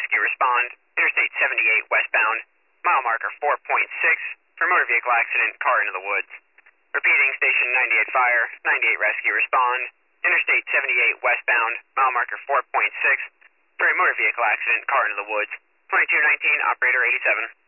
Rescue respond. Interstate 78 westbound, mile marker 4.6 for motor vehicle accident, car into the woods. Repeating, station 98 fire, 98 rescue respond. Interstate 78 westbound, mile marker 4.6 for a motor vehicle accident, car into the woods. 2219, operator 87.